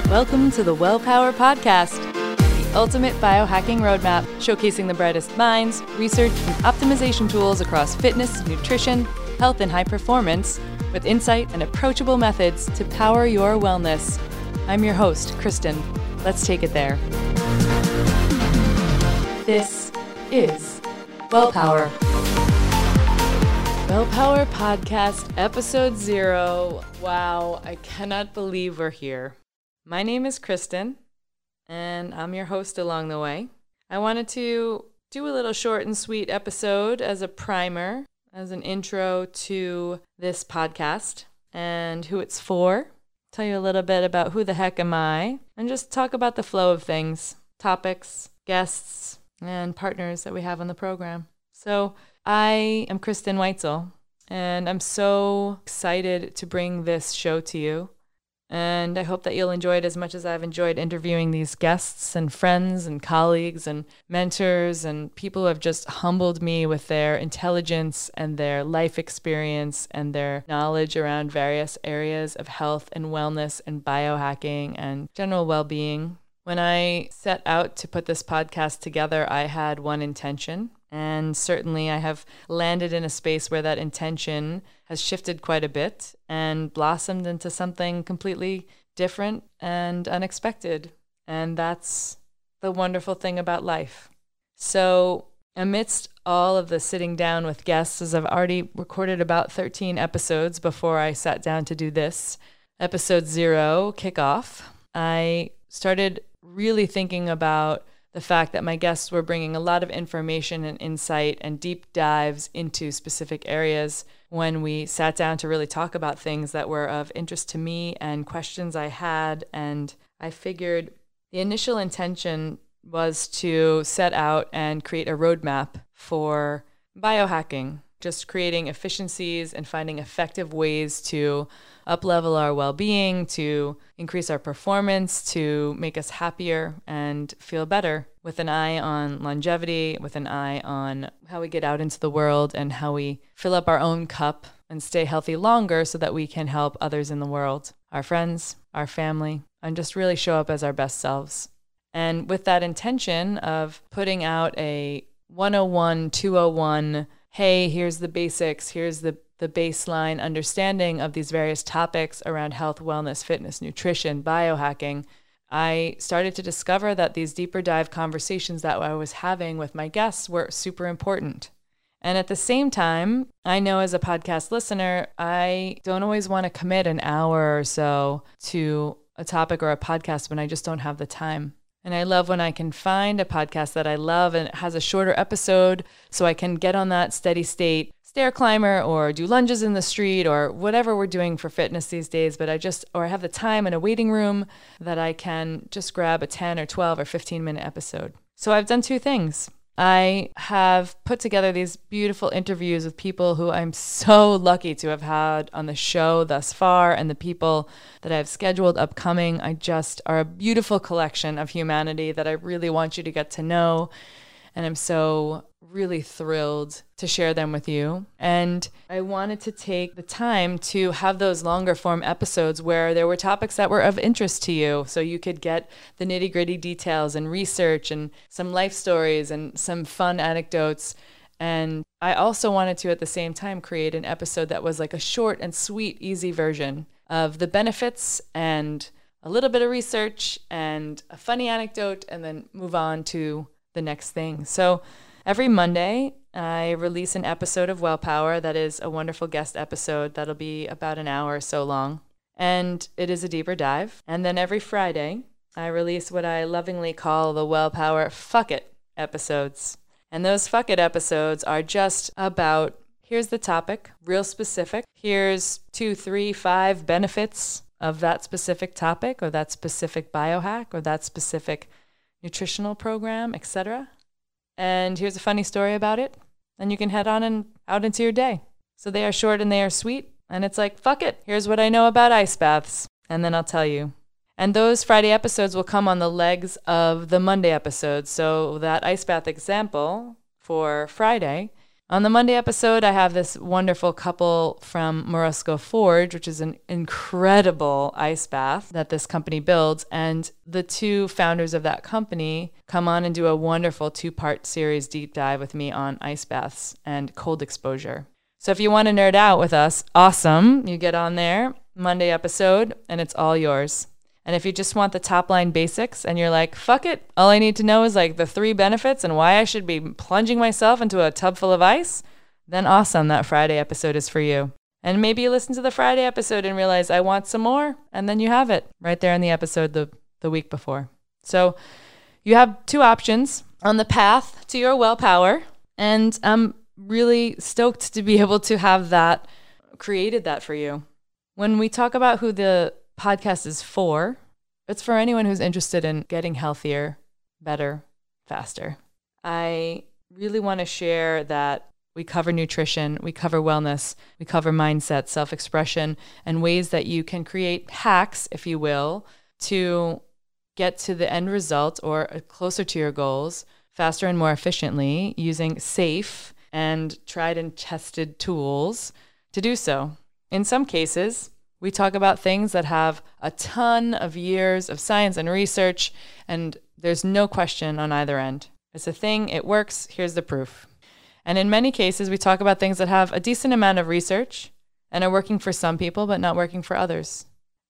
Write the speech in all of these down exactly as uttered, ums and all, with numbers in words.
Welcome to the WellPower Podcast, the ultimate biohacking roadmap, showcasing the brightest minds, research, and optimization tools across fitness, nutrition, health, and high performance, with insight and approachable methods to power your wellness. I'm your host, Kristen. Let's take it there. This is WellPower. WellPower Podcast, Episode Zero. Wow, I cannot believe we're here. My name is Kristen, and I'm your host along the way. I wanted to do a little short and sweet episode as a primer, as an intro to this podcast and who it's for. Tell you a little bit about who the heck am I, and just talk about the flow of things, topics, guests, and partners that we have on the program. So I am Kristen Weitzel, and I'm so excited to bring this show to you. And I hope that you'll enjoy it as much as I've enjoyed interviewing these guests and friends and colleagues and mentors and people who have just humbled me with their intelligence and their life experience and their knowledge around various areas of health and wellness and biohacking and general well-being. When I set out to put this podcast together, I had one intention. And certainly I have landed in a space where that intention has shifted quite a bit and blossomed into something completely different and unexpected. And that's the wonderful thing about life. So amidst all of the sitting down with guests, as I've already recorded about thirteen episodes before I sat down to do this, episode zero kickoff, I started really thinking about the fact that my guests were bringing a lot of information and insight and deep dives into specific areas when we sat down to really talk about things that were of interest to me and questions I had. And I figured the initial intention was to set out and create a roadmap for biohacking, just creating efficiencies and finding effective ways to up-level our well-being, to increase our performance, to make us happier and feel better, with an eye on longevity, with an eye on how we get out into the world and how we fill up our own cup and stay healthy longer so that we can help others in the world, our friends, our family, and just really show up as our best selves. And with that intention of putting out a one oh one, two oh one, hey, here's the basics, here's the the baseline understanding of these various topics around health, wellness, fitness, nutrition, biohacking, I started to discover that these deeper dive conversations that I was having with my guests were super important. And at the same time, I know as a podcast listener, I don't always want to commit an hour or so to a topic or a podcast when I just don't have the time. And I love when I can find a podcast that I love and it has a shorter episode so I can get on that steady state stair climber or do lunges in the street or whatever we're doing for fitness these days. But I just, or I have the time in a waiting room that I can just grab a ten or twelve or fifteen minute episode. So I've done two things. I have put together these beautiful interviews with people who I'm so lucky to have had on the show thus far, and the people that I've scheduled upcoming. I just are a beautiful collection of humanity that I really want you to get to know. And I'm so really thrilled to share them with you. And I wanted to take the time to have those longer form episodes where there were topics that were of interest to you, so you could get the nitty gritty details and research and some life stories and some fun anecdotes. And I also wanted to at the same time create an episode that was like a short and sweet, easy version of the benefits and a little bit of research and a funny anecdote, and then move on to the next thing. So every Monday, I release an episode of WellPower that is a wonderful guest episode that'll be about an hour or so long, and it is a deeper dive. And then every Friday, I release what I lovingly call the WellPower Fuck It episodes. And those Fuck It episodes are just about, here's the topic, real specific. Here's two, three, five benefits of that specific topic or that specific biohack or that specific nutritional program, et cetera. And here's a funny story about it. And you can head on and out into your day. So they are short and they are sweet. And it's like, fuck it. Here's what I know about ice baths. And then I'll tell you. And those Friday episodes will come on the legs of the Monday episodes. So that ice bath example for Friday On the Monday episode, I have this wonderful couple from Morosco Forge, which is an incredible ice bath that this company builds. And the two founders of that company come on and do a wonderful two-part series deep dive with me on ice baths and cold exposure. So if you want to nerd out with us, awesome. You get on there, Monday episode, and it's all yours. And if you just want the top line basics and you're like, fuck it, all I need to know is like the three benefits and why I should be plunging myself into a tub full of ice, then awesome, that Friday episode is for you. And maybe you listen to the Friday episode and realize I want some more, and then you have it right there in the episode the, the week before. So you have two options on the path to your well power, and I'm really stoked to be able to have that, created that for you. When we talk about who the podcast is for, it's for anyone who's interested in getting healthier, better, faster. I really want to share that we cover nutrition, we cover wellness, we cover mindset, self-expression, and ways that you can create hacks, if you will, to get to the end result or closer to your goals faster and more efficiently using safe and tried and tested tools to do so. In some cases, we talk about things that have a ton of years of science and research, and there's no question on either end. It's a thing, it works, here's the proof. And in many cases, we talk about things that have a decent amount of research and are working for some people, but not working for others.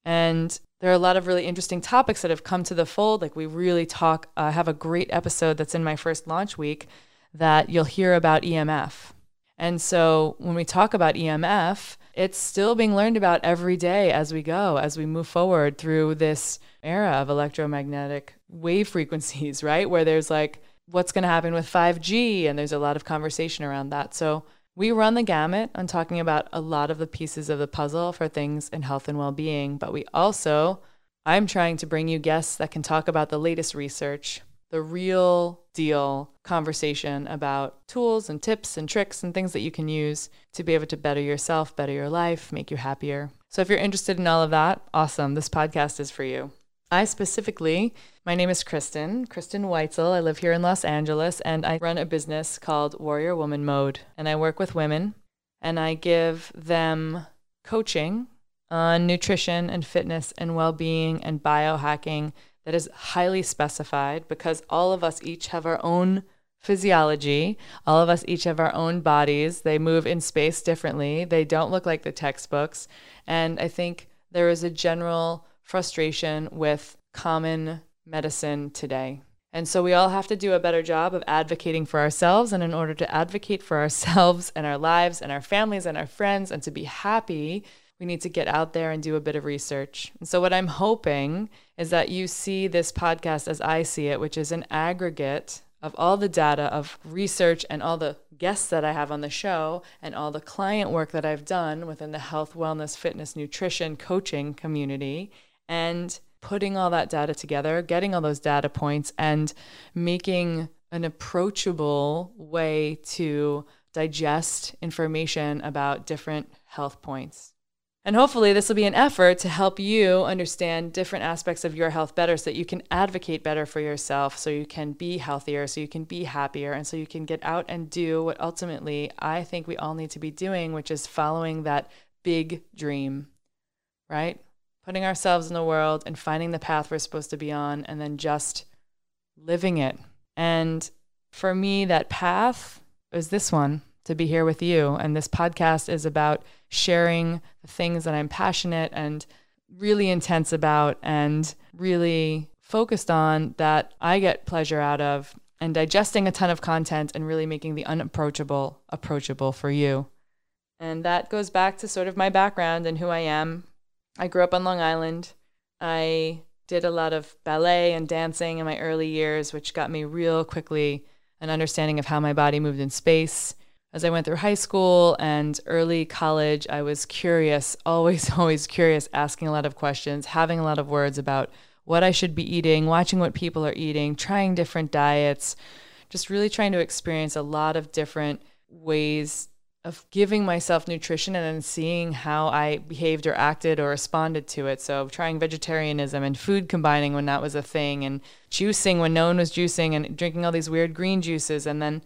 And there are a lot of really interesting topics that have come to the fold. Like we really talk, I uh, have a great episode that's in my first launch week that you'll hear about E M F. And so when we talk about E M F, it's still being learned about every day as we go, as we move forward through this era of electromagnetic wave frequencies, right? Where there's like, what's going to happen with five G? And there's a lot of conversation around that. So we run the gamut on talking about a lot of the pieces of the puzzle for things in health and well-being. But we also, I'm trying to bring you guests that can talk about the latest research, the real deal conversation about tools and tips and tricks and things that you can use to be able to better yourself, better your life, make you happier. So if you're interested in all of that, awesome. This podcast is for you. I specifically, my name is Kristen, Kristen Weitzel. I live here in Los Angeles, and I run a business called Warrior Woman Mode. And I work with women, and I give them coaching on nutrition and fitness and well-being and biohacking that is highly specified, because all of us each have our own physiology. All of us each have our own bodies. They move in space differently. They don't look like the textbooks. And I think there is a general frustration with common medicine today. And so we all have to do a better job of advocating for ourselves. And in order to advocate for ourselves and our lives and our families and our friends and to be happy, we need to get out there and do a bit of research. And so what I'm hoping is that you see this podcast as I see it, which is an aggregate of all the data of research and all the guests that I have on the show and all the client work that I've done within the health, wellness, fitness, nutrition, coaching community, and putting all that data together, getting all those data points, and making an approachable way to digest information about different health points. And hopefully this will be an effort to help you understand different aspects of your health better so that you can advocate better for yourself, so you can be healthier, so you can be happier, and so you can get out and do what ultimately I think we all need to be doing, which is following that big dream, right? Putting ourselves in the world and finding the path we're supposed to be on and then just living it. And for me, that path is this one, to be here with you. And this podcast is about sharing the things that I'm passionate and really intense about and really focused on, that I get pleasure out of, and digesting a ton of content and really making the unapproachable approachable for you. And that goes back to sort of my background and who I am. I grew up on Long Island. I did a lot of ballet and dancing in my early years, which got me real quickly an understanding of how my body moved in space. As I went through high school and early college, I was curious, always, always curious, asking a lot of questions, having a lot of words about what I should be eating, watching what people are eating, trying different diets, just really trying to experience a lot of different ways of giving myself nutrition and then seeing how I behaved or acted or responded to it. So trying vegetarianism and food combining when that was a thing, and juicing when no one was juicing, and drinking all these weird green juices. And then,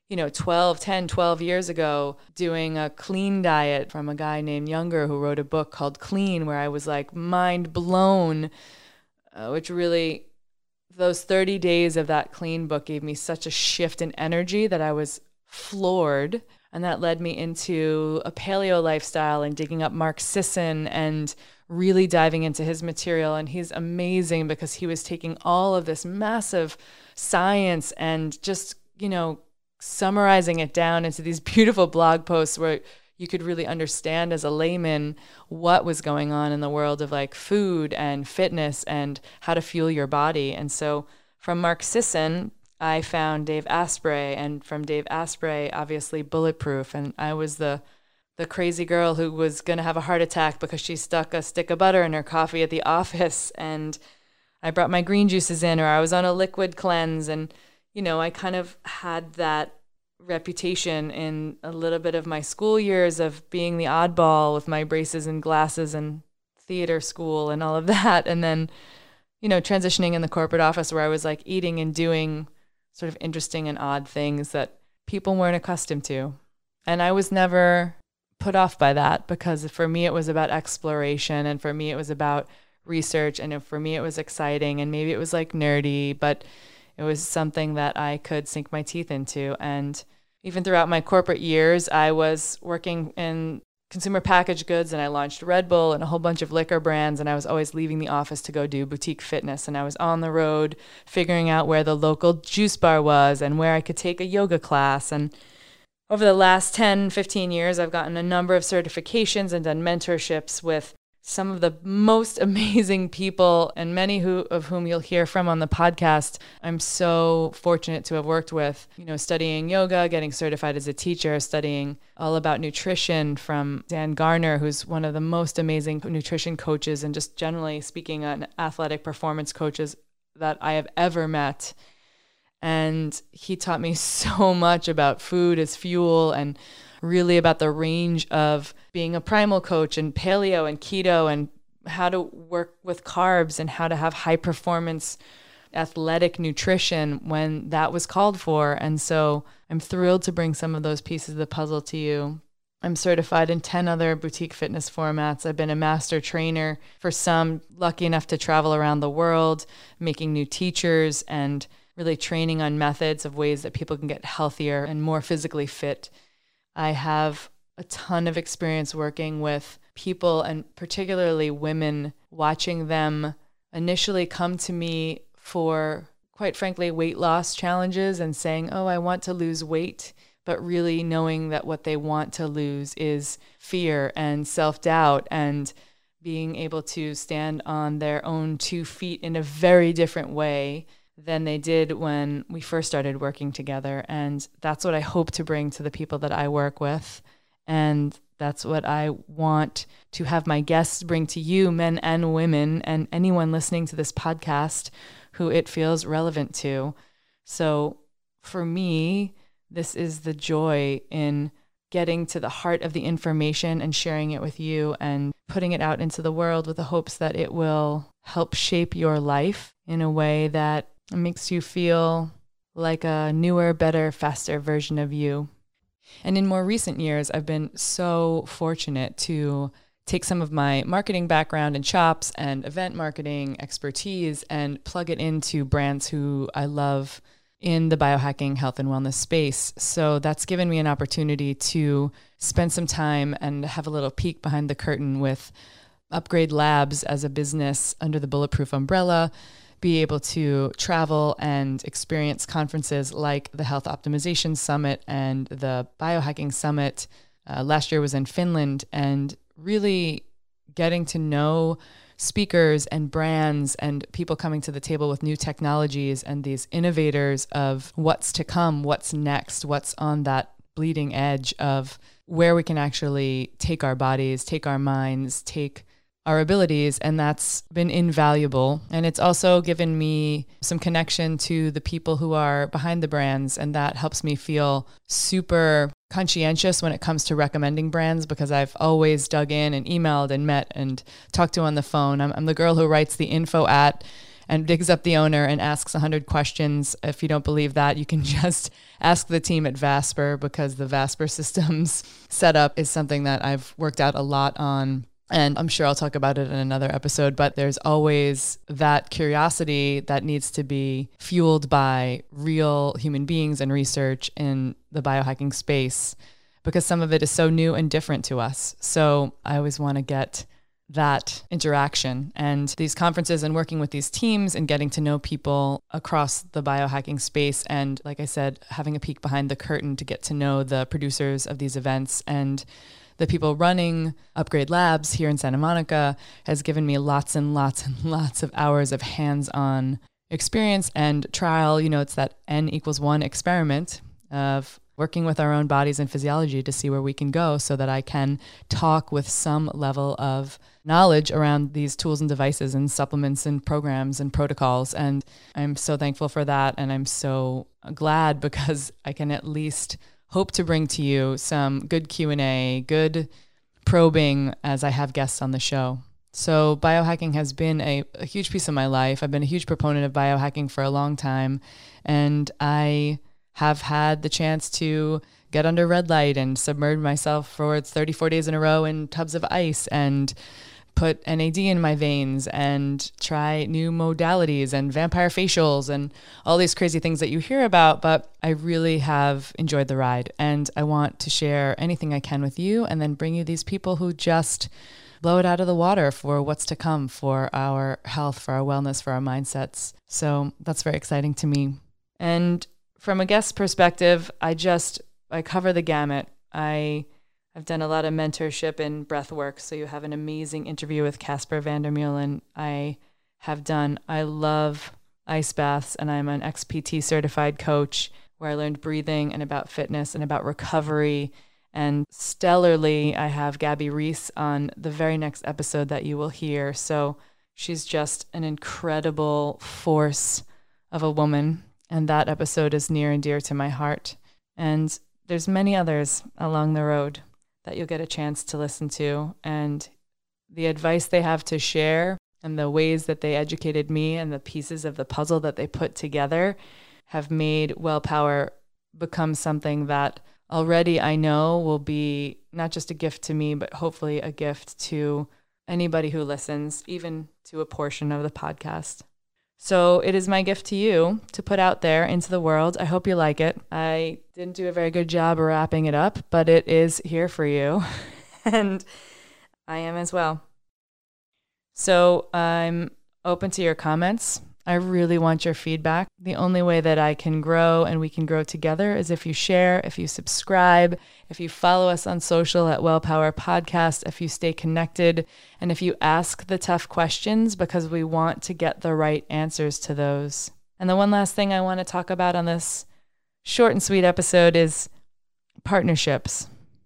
you know, twelve, ten, twelve years ago, doing a clean diet from a guy named Younger who wrote a book called Clean, where I was like mind blown, uh, which really, those thirty days of that clean book gave me such a shift in energy that I was floored. And that led me into a paleo lifestyle and digging up Mark Sisson and really diving into his material. And he's amazing because he was taking all of this massive science and just, you know, summarizing it down into these beautiful blog posts where you could really understand as a layman what was going on in the world of like food and fitness and how to fuel your body. And so from Mark Sisson, I found Dave Asprey, and from Dave Asprey, obviously Bulletproof. And I was the the crazy girl who was going to have a heart attack because she stuck a stick of butter in her coffee at the office. And I brought my green juices in, or I was on a liquid cleanse. And, you know, I kind of had that reputation in a little bit of my school years of being the oddball with my braces and glasses and theater school and all of that. And then, you know, transitioning in the corporate office where I was like eating and doing sort of interesting and odd things that people weren't accustomed to. And I was never put off by that because for me it was about exploration, and for me it was about research, and for me it was exciting, and maybe it was like nerdy, but it was something that I could sink my teeth into. And even throughout my corporate years, I was working in consumer packaged goods, and I launched Red Bull and a whole bunch of liquor brands, and I was always leaving the office to go do boutique fitness, and I was on the road figuring out where the local juice bar was and where I could take a yoga class. And over the last ten, fifteen years, I've gotten a number of certifications and done mentorships with some of the most amazing people, and many who of whom you'll hear from on the podcast. I'm so fortunate to have worked with, you know, studying yoga, getting certified as a teacher, studying all about nutrition from Dan Garner, who's one of the most amazing nutrition coaches and just generally speaking, an athletic performance coaches that I have ever met. And he taught me so much about food as fuel, and really about the range of being a primal coach and paleo and keto, and how to work with carbs and how to have high performance athletic nutrition when that was called for. And so I'm thrilled to bring some of those pieces of the puzzle to you. I'm certified in ten other boutique fitness formats. I've been a master trainer for some, lucky enough to travel around the world, making new teachers and really training on methods of ways that people can get healthier and more physically fit. I have a ton of experience working with people, and particularly women, watching them initially come to me for, quite frankly, weight loss challenges and saying, oh, I want to lose weight, but really knowing that what they want to lose is fear and self-doubt and being able to stand on their own two feet in a very different way than they did when we first started working together. And that's what I hope to bring to the people that I work with. And that's what I want to have my guests bring to you, men and women, and anyone listening to this podcast who it feels relevant to. So for me, this is the joy in getting to the heart of the information and sharing it with you and putting it out into the world with the hopes that it will help shape your life in a way that it makes you feel like a newer, better, faster version of you. And in more recent years, I've been so fortunate to take some of my marketing background and chops and event marketing expertise and plug it into brands who I love in the biohacking health and wellness space. So that's given me an opportunity to spend some time and have a little peek behind the curtain with Upgrade Labs as a business under the Bulletproof umbrella, be able to travel and experience conferences like the Health Optimization Summit and the Biohacking Summit. Uh, last year was in Finland, and really getting to know speakers and brands and people coming to the table with new technologies and these innovators of what's to come, what's next, what's on that bleeding edge of where we can actually take our bodies, take our minds, take our abilities, and that's been invaluable. And it's also given me some connection to the people who are behind the brands, and that helps me feel super conscientious when it comes to recommending brands, because I've always dug in and emailed and met and talked to on the phone. I'm, I'm the girl who writes the info at, and digs up the owner and asks one hundred questions. If you don't believe that, you can just ask the team at Vasper, because the Vasper systems setup is something that I've worked out a lot on. And I'm sure I'll talk about it in another episode, but there's always that curiosity that needs to be fueled by real human beings and research in the biohacking space, because some of it is so new and different to us. So I always want to get that interaction, and these conferences and working with these teams and getting to know people across the biohacking space. And like I said, having a peek behind the curtain to get to know the producers of these events and the people running Upgrade Labs here in Santa Monica has given me lots and lots and lots of hours of hands-on experience and trial. You know, it's that N equals one experiment of working with our own bodies and physiology to see where we can go, so that I can talk with some level of knowledge around these tools and devices and supplements and programs and protocols. And I'm so thankful for that. And I'm so glad, because I can at least hope to bring to you some good Q and A, good probing as I have guests on the show. So biohacking has been a, a huge piece of my life. I've been a huge proponent of biohacking for a long time, and I have had the chance to get under red light and submerge myself for thirty-four days in a row in tubs of ice, and put N A D in my veins, and try new modalities and vampire facials and all these crazy things that you hear about. But I really have enjoyed the ride, and I want to share anything I can with you, and then bring you these people who just blow it out of the water for what's to come, for our health, for our wellness, for our mindsets. So that's very exciting to me. And from a guest perspective, I just, I cover the gamut. I I've done a lot of mentorship in breath work. So you have an amazing interview with Casper van der Meulen. I have done, I love ice baths, and I'm an X P T certified coach, where I learned breathing and about fitness and about recovery. And stellarly, I have Gabby Reese on the very next episode that you will hear. So she's just an incredible force of a woman. And that episode is near and dear to my heart. And there's many others along the road that you'll get a chance to listen to, and the advice they have to share and the ways that they educated me and the pieces of the puzzle that they put together have made WellPower become something that already I know will be not just a gift to me, but hopefully a gift to anybody who listens, even to a portion of the podcast. So it is my gift to you to put out there into the world. I hope you like it. I didn't do a very good job wrapping it up, but it is here for you. And I am as well. So I'm open to your comments. I really want your feedback. The only way that I can grow and we can grow together is if you share, if you subscribe, if you follow us on social at WellPower Podcast, if you stay connected, and if you ask the tough questions, because we want to get the right answers to those. And the one last thing I want to talk about on this short and sweet episode is partnerships.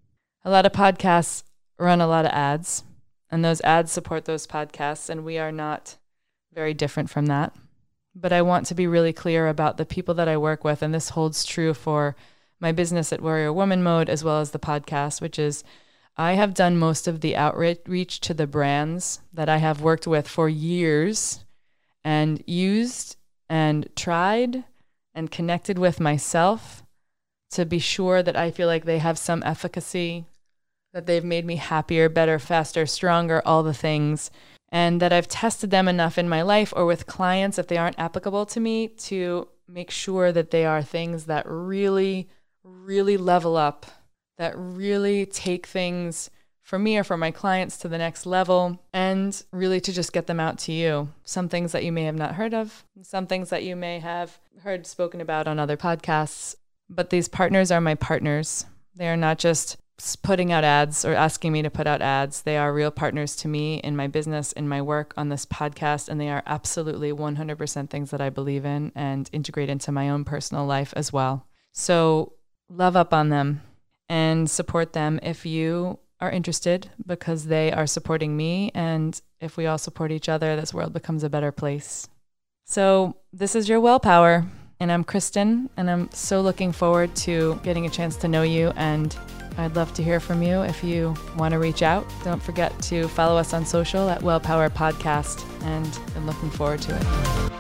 A lot of podcasts run a lot of ads, and those ads support those podcasts, and we are not very different from that. But I want to be really clear about the people that I work with, and this holds true for my business at Warrior Woman Mode as well as the podcast, which is I have done most of the outreach to the brands that I have worked with for years and used and tried and connected with myself to be sure that I feel like they have some efficacy, that they've made me happier, better, faster, stronger, all the things. And that I've tested them enough in my life or with clients, if they aren't applicable to me, to make sure that they are things that really, really level up, that really take things for me or for my clients to the next level, and really to just get them out to you. Some things that you may have not heard of, some things that you may have heard spoken about on other podcasts. But these partners are my partners. They are not just putting out ads or asking me to put out ads. They are real partners to me in my business, in my work, on this podcast, and they are absolutely one hundred percent things that I believe in and integrate into my own personal life as well. So love up on them and support them if you are interested, because they are supporting me, and if we all support each other, this world becomes a better place. So this is your WellPower, and I'm Kristen, and I'm so looking forward to getting a chance to know you, and I'd love to hear from you if you want to reach out. Don't forget to follow us on social at WellPower Podcast, and I'm looking forward to it.